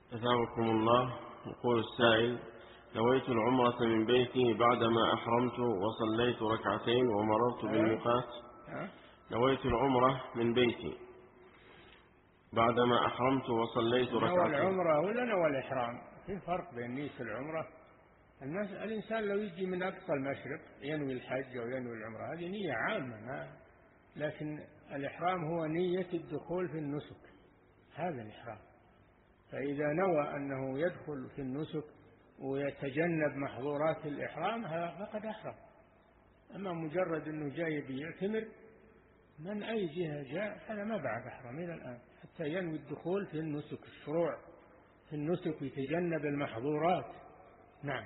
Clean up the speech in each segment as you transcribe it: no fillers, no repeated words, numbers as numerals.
أثابكم الله. يقول السائل: نويت العمرة من بيتي بعدما أحرمت وصليت ركعتين ومررت بالميقات. نويت العمرة من بيتي بعدما أحرمت وصليت ركعتين. نوى العمرة ولا نوى الإحرام؟ في فرق بين نية العمرة. الإنسان لو يجي من أقصى المشرق ينوي الحج أو ينوي العمرة، هذه نية عامة، لكن الإحرام هو نية الدخول في النسك، هذا الإحرام. فإذا نوى أنه يدخل في النسك ويتجنب محظورات الإحرام فقد أحرم. أما مجرد أنه جاي بيعتمر من أي جهة جاء هذا ما بعد أحرم إلى الآن حتى ينوي الدخول في النسك، الشروع في النسك ويتجنب المحظورات. نعم.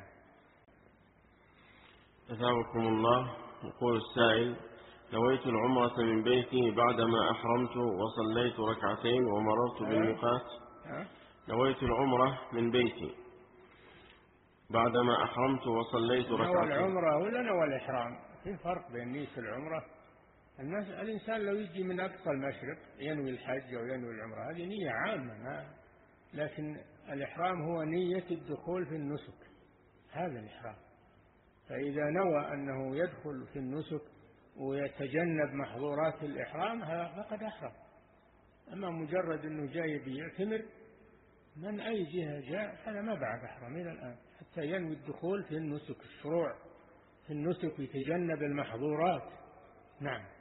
أثابكم الله. يقول السائل: نويت العمرة من بيتي بعدما أحرمت وصليت ركعتين ومررت بالميقات. نويت العمرة من بيتي بعدما أحرمت وصليت ركعتين. نوى العمرة ولا نوى الإحرام؟ في فرق بين نية العمرة. الإنسان لو يجي من أقصى المشرق ينوي الحج أو ينوي العمرة، هذه نية عامة، لكن الإحرام هو نية الدخول في النسك، هذا الإحرام. فإذا نوى أنه يدخل في النسك ويتجنب محظورات الإحرام فقد أحرم. أما مجرد أنه جاي بيعتمر من أي جهة جاء هذا ما بعد أحرم إلى الآن حتى ينوي الدخول في النسك، الشروع في النسك ويتجنب المحظورات. نعم.